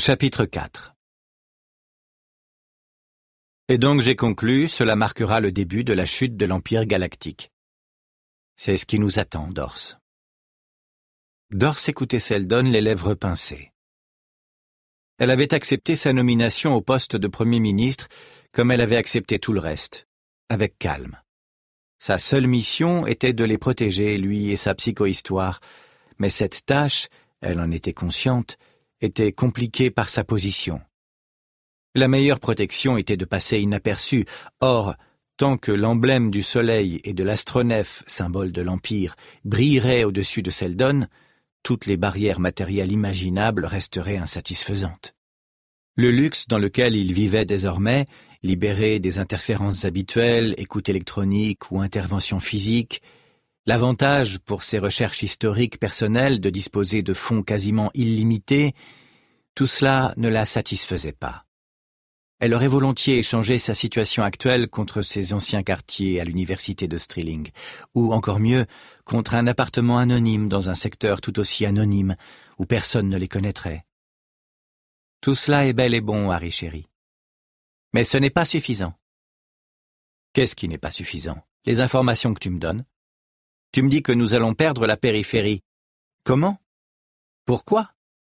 Chapitre 4. Et donc j'ai conclu, cela marquera le début de la chute de l'Empire galactique. C'est ce qui nous attend, Dors. Dors écoutait Seldon, les lèvres pincées. Elle avait accepté sa nomination au poste de Premier ministre comme elle avait accepté tout le reste, avec calme. Sa seule mission était de les protéger, lui et sa psychohistoire, mais cette tâche, elle en était consciente, était compliquée par sa position. La meilleure protection était de passer inaperçue. Or, tant que l'emblème du soleil et de l'astronef, symbole de l'Empire, brillerait au-dessus de Seldon, toutes les barrières matérielles imaginables resteraient insatisfaisantes. Le luxe dans lequel il vivait désormais, libéré des interférences habituelles, écoute électronique ou intervention physique, l'avantage pour ses recherches historiques personnelles de disposer de fonds quasiment illimités, tout cela ne la satisfaisait pas. Elle aurait volontiers échangé sa situation actuelle contre ses anciens quartiers à l'université de Strilling, ou encore mieux, contre un appartement anonyme dans un secteur tout aussi anonyme, où personne ne les connaîtrait. Tout cela est bel et bon, Harry chéri. Mais ce n'est pas suffisant. Qu'est-ce qui n'est pas suffisant? Les informations que tu me donnes. Tu me dis que nous allons perdre la périphérie. Comment? Pourquoi?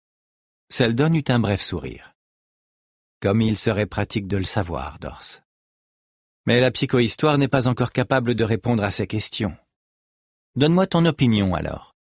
Seldon eut un bref sourire. Comme il serait pratique de le savoir, Dors. Mais la psychohistoire n'est pas encore capable de répondre à ces questions. Donne-moi ton opinion alors.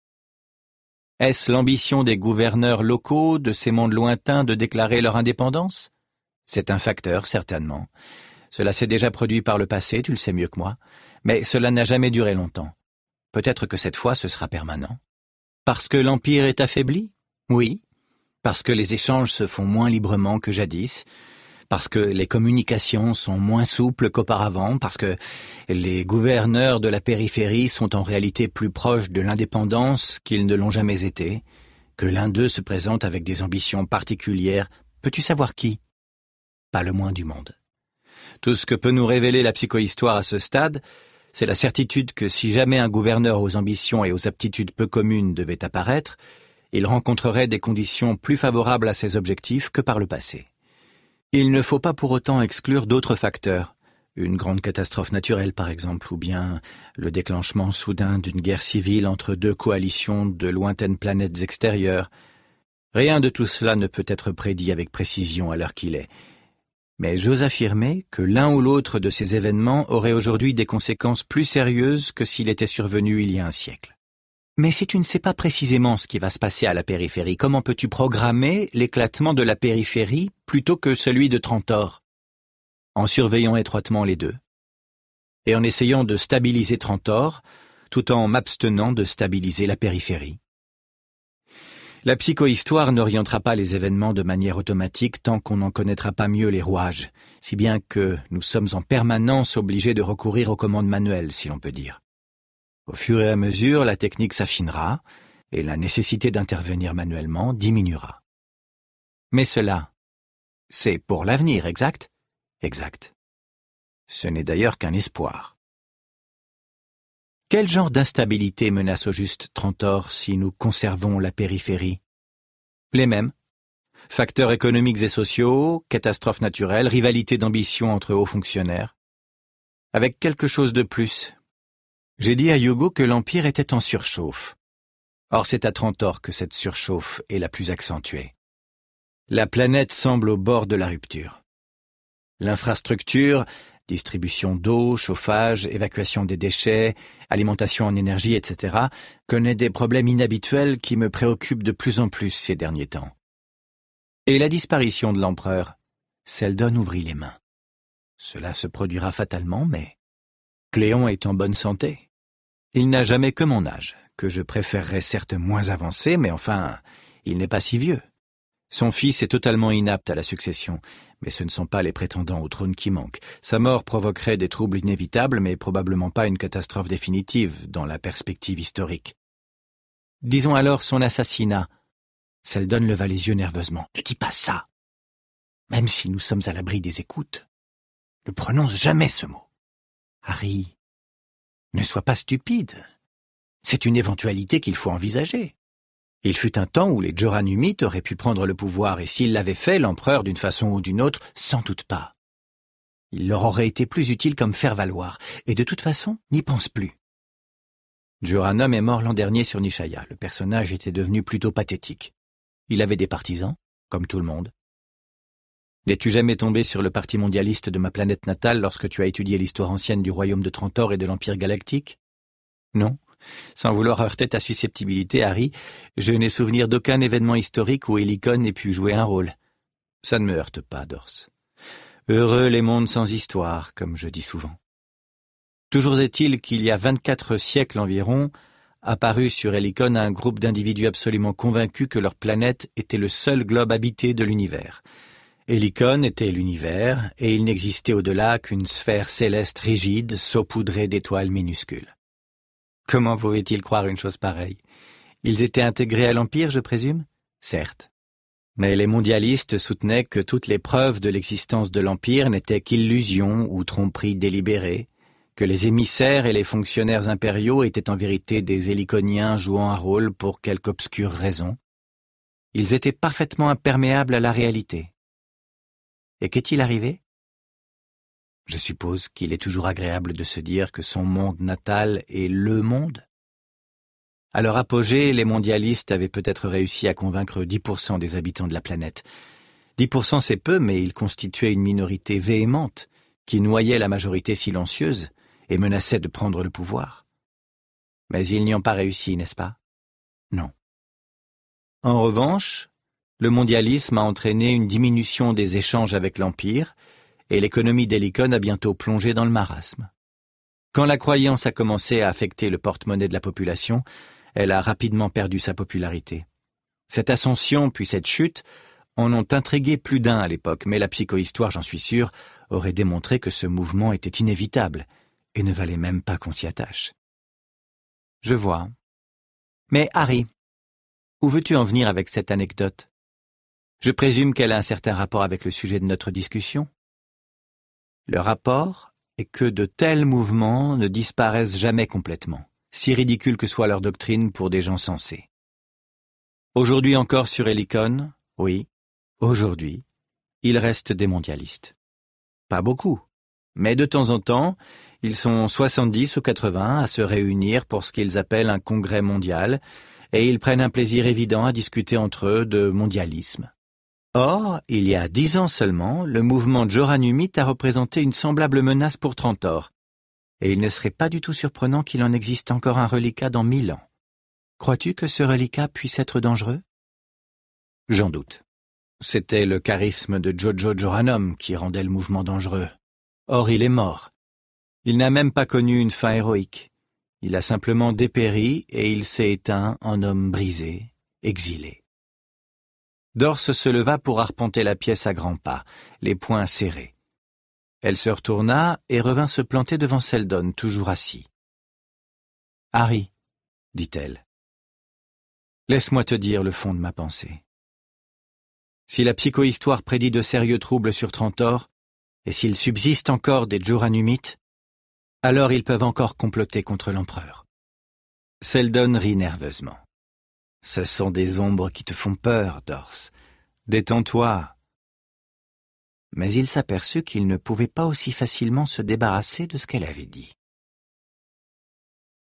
Est-ce l'ambition des gouverneurs locaux de ces mondes lointains de déclarer leur indépendance? C'est un facteur, certainement. Cela s'est déjà produit par le passé, tu le sais mieux que moi, mais cela n'a jamais duré longtemps. Peut-être que cette fois ce sera permanent. Parce que l'Empire est affaibli? Oui. Parce que les échanges se font moins librement que jadis, parce que les communications sont moins souples qu'auparavant, parce que les gouverneurs de la périphérie sont en réalité plus proches de l'indépendance qu'ils ne l'ont jamais été, que l'un d'eux se présente avec des ambitions particulières. Peux-tu savoir qui? Pas le moins du monde. Tout ce que peut nous révéler la psychohistoire à ce stade, c'est la certitude que si jamais un gouverneur aux ambitions et aux aptitudes peu communes devait apparaître, il rencontrerait des conditions plus favorables à ses objectifs que par le passé. Il ne faut pas pour autant exclure d'autres facteurs, une grande catastrophe naturelle par exemple, ou bien le déclenchement soudain d'une guerre civile entre deux coalitions de lointaines planètes extérieures. Rien de tout cela ne peut être prédit avec précision à l'heure qu'il est. Mais j'ose affirmer que l'un ou l'autre de ces événements aurait aujourd'hui des conséquences plus sérieuses que s'il était survenu il y a un siècle. Mais si tu ne sais pas précisément ce qui va se passer à la périphérie, comment peux-tu programmer l'éclatement de la périphérie plutôt que celui de Trantor? En surveillant étroitement les deux, et en essayant de stabiliser Trantor, tout en m'abstenant de stabiliser la périphérie. La psychohistoire n'orientera pas les événements de manière automatique tant qu'on n'en connaîtra pas mieux les rouages, si bien que nous sommes en permanence obligés de recourir aux commandes manuelles, si l'on peut dire. Au fur et à mesure, la technique s'affinera et la nécessité d'intervenir manuellement diminuera. Mais cela, c'est pour l'avenir, exact? Exact. Ce n'est d'ailleurs qu'un espoir. Quel genre d'instabilité menace au juste Trantor si nous conservons la périphérie? Les mêmes. Facteurs économiques et sociaux, catastrophes naturelles, rivalité d'ambition entre hauts fonctionnaires. Avec quelque chose de plus. J'ai dit à Hugo que l'Empire était en surchauffe. Or c'est à Trantor que cette surchauffe est la plus accentuée. La planète semble au bord de la rupture. L'infrastructure, distribution d'eau, chauffage, évacuation des déchets, alimentation en énergie, etc., connaît des problèmes inhabituels qui me préoccupent de plus en plus ces derniers temps. Et la disparition de l'empereur, Seldon ouvrit les mains. Cela se produira fatalement, mais Cléon est en bonne santé. Il n'a jamais que mon âge, que je préférerais certes moins avancé, mais enfin, il n'est pas si vieux. Son fils est totalement inapte à la succession, mais ce ne sont pas les prétendants au trône qui manquent. Sa mort provoquerait des troubles inévitables, mais probablement pas une catastrophe définitive dans la perspective historique. Disons alors son assassinat. Seldon leva les yeux nerveusement. Ne dis pas ça. Même si nous sommes à l'abri des écoutes, ne prononce jamais ce mot. Harry, ne sois pas stupide. C'est une éventualité qu'il faut envisager. Il fut un temps où les Joranumites auraient pu prendre le pouvoir, et s'ils l'avaient fait, l'empereur, d'une façon ou d'une autre, sans doute pas. Il leur aurait été plus utile comme faire-valoir, et de toute façon, n'y pense plus. Joranom est mort l'an dernier sur Nishaya. Le personnage était devenu plutôt pathétique. Il avait des partisans, comme tout le monde. N'es-tu jamais tombé sur le parti mondialiste de ma planète natale lorsque tu as étudié l'histoire ancienne du royaume de Trantor et de l'Empire galactique? Non. Sans vouloir heurter ta susceptibilité, Harry, je n'ai souvenir d'aucun événement historique où Helicon ait pu jouer un rôle. Ça ne me heurte pas, Dors. Heureux les mondes sans histoire, comme je dis souvent. Toujours est-il qu'il y a 24 siècles environ, apparut sur Helicon un groupe d'individus absolument convaincus que leur planète était le seul globe habité de l'univers. Helicon était l'univers, et il n'existait au-delà qu'une sphère céleste rigide, saupoudrée d'étoiles minuscules. Comment pouvaient-ils croire une chose pareille? Ils étaient intégrés à l'Empire, je présume? Certes. Mais les mondialistes soutenaient que toutes les preuves de l'existence de l'Empire n'étaient qu'illusions ou tromperies délibérées, que les émissaires et les fonctionnaires impériaux étaient en vérité des Héliconiens jouant un rôle pour quelque obscure raison. Ils étaient parfaitement imperméables à la réalité. Et qu'est-il arrivé? Je suppose qu'il est toujours agréable de se dire que son monde natal est le monde. À leur apogée, les mondialistes avaient peut-être réussi à convaincre 10% des habitants de la planète. 10% c'est peu, mais ils constituaient une minorité véhémente qui noyait la majorité silencieuse et menaçait de prendre le pouvoir. Mais ils n'y ont pas réussi, n'est-ce pas? Non. En revanche, le mondialisme a entraîné une diminution des échanges avec l'Empire, et l'économie d'Helicon a bientôt plongé dans le marasme. Quand la croyance a commencé à affecter le porte-monnaie de la population, elle a rapidement perdu sa popularité. Cette ascension puis cette chute en ont intrigué plus d'un à l'époque, mais la psychohistoire, j'en suis sûr, aurait démontré que ce mouvement était inévitable et ne valait même pas qu'on s'y attache. Je vois. Mais Harry, où veux-tu en venir avec cette anecdote? Je présume qu'elle a un certain rapport avec le sujet de notre discussion. Le rapport est que de tels mouvements ne disparaissent jamais complètement, si ridicule que soit leur doctrine pour des gens sensés. Aujourd'hui encore sur Helicon, oui, aujourd'hui, il reste des mondialistes. Pas beaucoup, mais de temps en temps, ils sont 70 ou 80 à se réunir pour ce qu'ils appellent un congrès mondial, et ils prennent un plaisir évident à discuter entre eux de mondialisme. Or, il y a 10 ans seulement, le mouvement Joranumite a représenté une semblable menace pour Trantor, et il ne serait pas du tout surprenant qu'il en existe encore un reliquat dans 1000 ans. Crois-tu que ce reliquat puisse être dangereux? J'en doute. C'était le charisme de Jojo Joranom qui rendait le mouvement dangereux. Or, il est mort. Il n'a même pas connu une fin héroïque. Il a simplement dépéri et il s'est éteint en homme brisé, exilé. Dors se leva pour arpenter la pièce à grands pas, les poings serrés. Elle se retourna et revint se planter devant Seldon, toujours assis. « Harry, dit-elle, laisse-moi te dire le fond de ma pensée. Si la psychohistoire prédit de sérieux troubles sur Trantor, et s'il subsiste encore des Joranumites, alors ils peuvent encore comploter contre l'empereur. » Seldon rit nerveusement. « Ce sont des ombres qui te font peur, Dors. Détends-toi. » Mais il s'aperçut qu'il ne pouvait pas aussi facilement se débarrasser de ce qu'elle avait dit.